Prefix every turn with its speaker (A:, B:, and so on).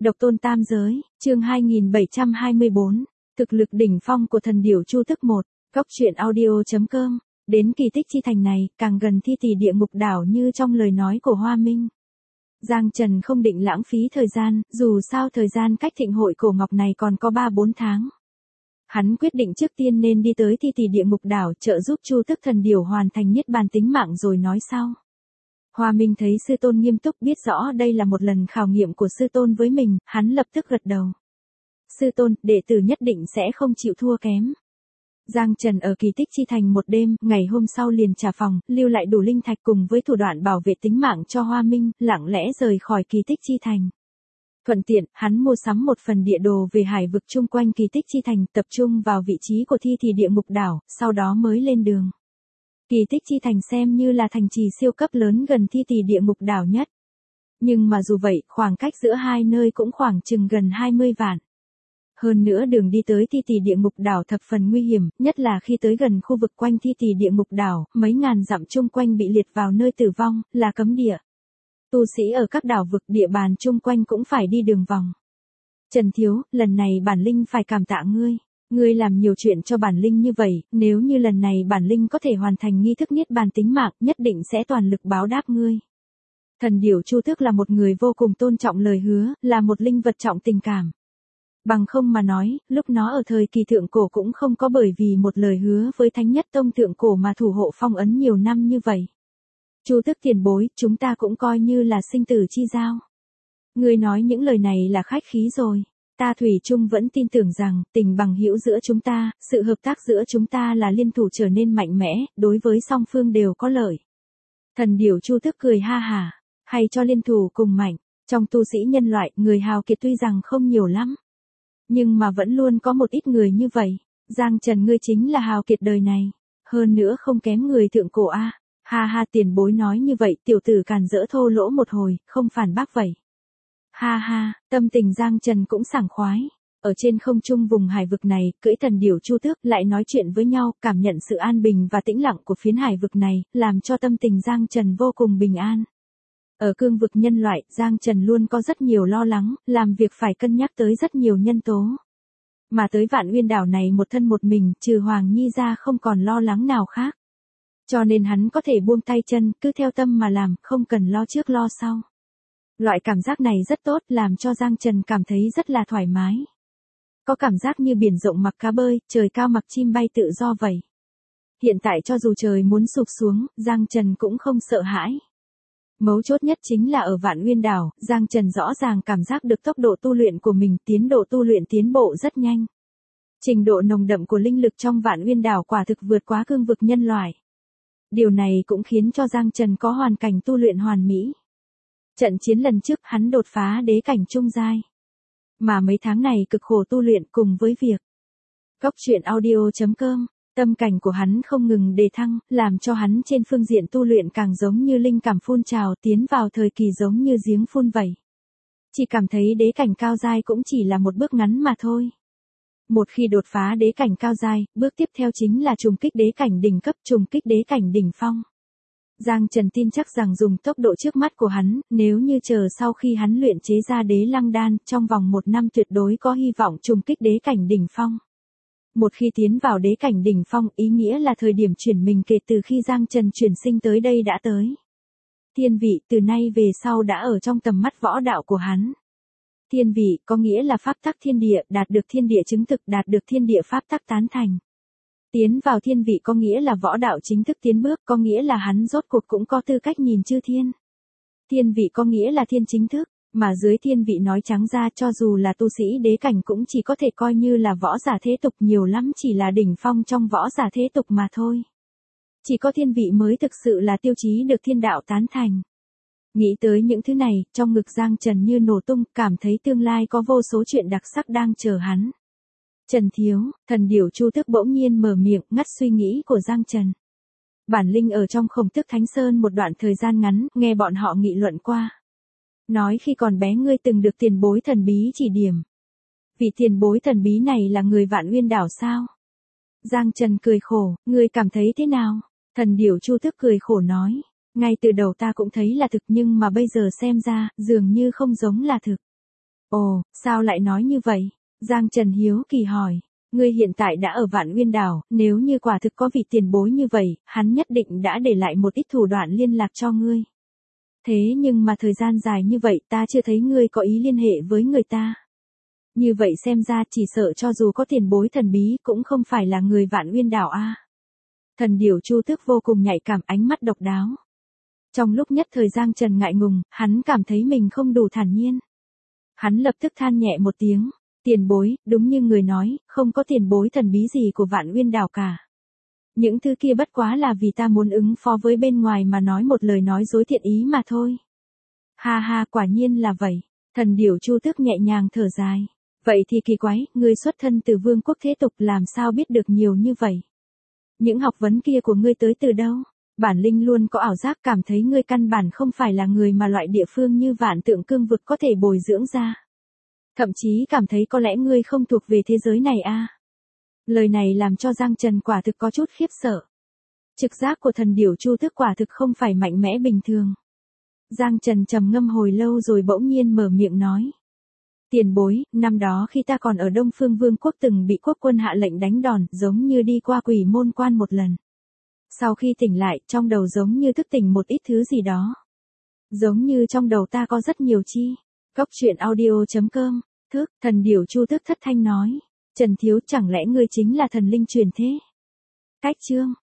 A: Độc tôn tam giới, chương 2724, thực lực đỉnh phong của thần điểu Chu Tước 1, góc truyện audio.com, đến kỳ tích chi thành này, càng gần thi tỷ địa ngục đảo như trong lời nói của Hoa Minh. Giang Trần không định lãng phí thời gian, dù sao thời gian cách thịnh hội cổ ngọc này còn có 3-4 tháng. Hắn quyết định trước tiên nên đi tới thi tỷ địa ngục đảo trợ giúp Chu Tước thần điểu hoàn thành niết bàn tính mạng rồi nói sau. Hoa Minh thấy sư tôn nghiêm túc biết rõ đây là một lần khảo nghiệm của sư tôn với mình, hắn lập tức gật đầu. Sư tôn, đệ tử nhất định sẽ không chịu thua kém. Giang Trần ở kỳ tích chi thành một đêm, ngày hôm sau liền trả phòng, lưu lại đủ linh thạch cùng với thủ đoạn bảo vệ tính mạng cho Hoa Minh, lặng lẽ rời khỏi kỳ tích chi thành. Thuận tiện, hắn mua sắm một phần địa đồ về hải vực chung quanh kỳ tích chi thành, tập trung vào vị trí của thi thì địa ngục đảo, sau đó mới lên đường. Kỳ tích chi thành xem như là thành trì siêu cấp lớn gần thi tỷ địa ngục đảo nhất. Nhưng mà dù vậy, khoảng cách giữa hai nơi cũng khoảng chừng gần 20 vạn. Hơn nữa đường đi tới thi tỷ địa ngục đảo thập phần nguy hiểm, nhất là khi tới gần khu vực quanh thi tỷ địa ngục đảo, mấy ngàn dặm chung quanh bị liệt vào nơi tử vong, là cấm địa. Tu sĩ ở các đảo vực địa bàn chung quanh cũng phải đi đường vòng. Trần Thiếu, lần này bản linh phải cảm tạ ngươi. Ngươi làm nhiều chuyện cho bản linh như vậy, nếu như lần này bản linh có thể hoàn thành nghi thức niết bàn tính mạng, nhất định sẽ toàn lực báo đáp ngươi. Thần điểu Chu Tước là một người vô cùng tôn trọng lời hứa, là một linh vật trọng tình cảm. Bằng không mà nói, lúc nó ở thời kỳ thượng cổ cũng không có bởi vì một lời hứa với Thánh Nhất Tông thượng cổ mà thủ hộ phong ấn nhiều năm như vậy. Chu Tước tiền bối, chúng ta cũng coi như là sinh tử chi giao. Ngươi nói những lời này là khách khí rồi. Ta thủy chung vẫn tin tưởng rằng, tình bằng hữu giữa chúng ta, sự hợp tác giữa chúng ta là liên thủ trở nên mạnh mẽ, đối với song phương đều có lợi. Thần điểu Chu Tước cười ha hả, hay cho liên thủ cùng mạnh, trong tu sĩ nhân loại, người hào kiệt tuy rằng không nhiều lắm. Nhưng mà vẫn luôn có một ít người như vậy, Giang Trần ngươi chính là hào kiệt đời này, hơn nữa không kém người thượng cổ a. Ha ha, tiền bối nói như vậy, tiểu tử càn dỡ thô lỗ một hồi, không phản bác vậy. Ha ha, tâm tình Giang Trần cũng sảng khoái. Ở trên không trung vùng hải vực này, cưỡi thần điểu Chu Tước lại nói chuyện với nhau, cảm nhận sự an bình và tĩnh lặng của phiến hải vực này, làm cho tâm tình Giang Trần vô cùng bình an. Ở cương vực nhân loại, Giang Trần luôn có rất nhiều lo lắng, làm việc phải cân nhắc tới rất nhiều nhân tố. Mà tới Vạn Uyên đảo này một thân một mình, trừ Hoàng Nhi ra không còn lo lắng nào khác. Cho nên hắn có thể buông tay chân, cứ theo tâm mà làm, không cần lo trước lo sau. Loại cảm giác này rất tốt, làm cho Giang Trần cảm thấy rất là thoải mái. Có cảm giác như biển rộng mặc cá bơi, trời cao mặc chim bay tự do vậy. Hiện tại cho dù trời muốn sụp xuống, Giang Trần cũng không sợ hãi. Mấu chốt nhất chính là ở Vạn Uyên đảo, Giang Trần rõ ràng cảm giác được tốc độ tu luyện của mình, tiến độ tu luyện tiến bộ rất nhanh. Trình độ nồng đậm của linh lực trong Vạn Uyên đảo quả thực vượt quá cương vực nhân loại. Điều này cũng khiến cho Giang Trần có hoàn cảnh tu luyện hoàn mỹ. Trận chiến lần trước hắn đột phá đế cảnh trung giai. Mà mấy tháng này cực khổ tu luyện cùng với việc góc truyện audio.com, tâm cảnh của hắn không ngừng đề thăng, làm cho hắn trên phương diện tu luyện càng giống như linh cảm phun trào tiến vào thời kỳ giống như giếng phun vậy. Chỉ cảm thấy đế cảnh cao giai cũng chỉ là một bước ngắn mà thôi. Một khi đột phá đế cảnh cao giai, bước tiếp theo chính là trùng kích đế cảnh đỉnh cấp, trùng kích đế cảnh đỉnh phong. Giang Trần tin chắc rằng dùng tốc độ trước mắt của hắn, nếu như chờ sau khi hắn luyện chế ra đế lăng đan, trong vòng 1 năm tuyệt đối có hy vọng trùng kích đế cảnh đỉnh phong. Một khi tiến vào đế cảnh đỉnh phong, ý nghĩa là thời điểm chuyển mình kể từ khi Giang Trần chuyển sinh tới đây đã tới. Thiên vị từ nay về sau đã ở trong tầm mắt võ đạo của hắn. Thiên vị có nghĩa là pháp tắc thiên địa, đạt được thiên địa chứng thực, đạt được thiên địa pháp tắc tán thành. Tiến vào thiên vị có nghĩa là võ đạo chính thức tiến bước, có nghĩa là hắn rốt cuộc cũng có tư cách nhìn chư thiên. Thiên vị có nghĩa là thiên chính thức, mà dưới thiên vị nói trắng ra cho dù là tu sĩ đế cảnh cũng chỉ có thể coi như là võ giả thế tục, nhiều lắm chỉ là đỉnh phong trong võ giả thế tục mà thôi. Chỉ có thiên vị mới thực sự là tiêu chí được thiên đạo tán thành. Nghĩ tới những thứ này, trong ngực Giang Trần như nổ tung, cảm thấy tương lai có vô số chuyện đặc sắc đang chờ hắn. Trần Thiếu, thần điểu Chu Tước bỗng nhiên mở miệng, ngắt suy nghĩ của Giang Trần. Bản linh ở trong Khổng Tước Thánh Sơn một đoạn thời gian ngắn, nghe bọn họ nghị luận qua. Nói khi còn bé ngươi từng được tiền bối thần bí chỉ điểm. Vị tiền bối thần bí này là người Vạn Uyên đảo sao? Giang Trần cười khổ, ngươi cảm thấy thế nào? Thần điểu Chu Tước cười khổ nói. Ngay từ đầu ta cũng thấy là thực nhưng mà bây giờ xem ra, dường như không giống là thực. Ồ, sao lại nói như vậy? Giang Trần hiếu kỳ hỏi. Ngươi hiện tại đã ở Vạn Uyên Đảo, nếu như quả thực có vị tiền bối như vậy, hắn nhất định đã để lại một ít thủ đoạn liên lạc cho ngươi. Thế nhưng mà thời gian dài như vậy ta chưa thấy ngươi có ý liên hệ với người ta. Như vậy xem ra chỉ sợ cho dù có tiền bối thần bí cũng không phải là người Vạn Uyên Đảo a. Thần điểu Chu Tước vô cùng nhạy cảm, ánh mắt độc đáo. Trong lúc nhất thời Giang Trần ngại ngùng, hắn cảm thấy mình không đủ thản nhiên. Hắn lập tức than nhẹ một tiếng. Tiền bối, đúng như người nói, không có tiền bối thần bí gì của Vạn Uyên Đảo cả. Những thứ kia bất quá là vì ta muốn ứng phó với bên ngoài mà nói một lời nói dối thiện ý mà thôi. Ha ha, quả nhiên là vậy. Thần điểu Chu Tước nhẹ nhàng thở dài. Vậy thì kỳ quái, ngươi xuất thân từ vương quốc thế tục làm sao biết được nhiều như vậy? Những học vấn kia của ngươi tới từ đâu? Bản linh luôn có ảo giác cảm thấy ngươi căn bản không phải là người mà loại địa phương như Vạn Tượng Cương vực có thể bồi dưỡng ra. Thậm chí cảm thấy có lẽ ngươi không thuộc về thế giới này a. Lời này làm cho Giang Trần quả thực có chút khiếp sợ. Trực giác của thần điểu Chu Tước quả thực không phải mạnh mẽ bình thường. Giang Trần trầm ngâm hồi lâu rồi bỗng nhiên mở miệng nói. Tiền bối, năm đó khi ta còn ở Đông Phương Vương quốc từng bị quốc quân hạ lệnh đánh đòn, giống như đi qua Quỷ Môn Quan một lần. Sau khi tỉnh lại, trong đầu giống như thức tỉnh một ít thứ gì đó. Giống như trong đầu ta có rất nhiều chi. Góc truyện audio.com. Thần điểu Chu Tước thất thanh nói. Trần Thiếu, chẳng lẽ ngươi chính là thần linh truyền thế? Cách chương.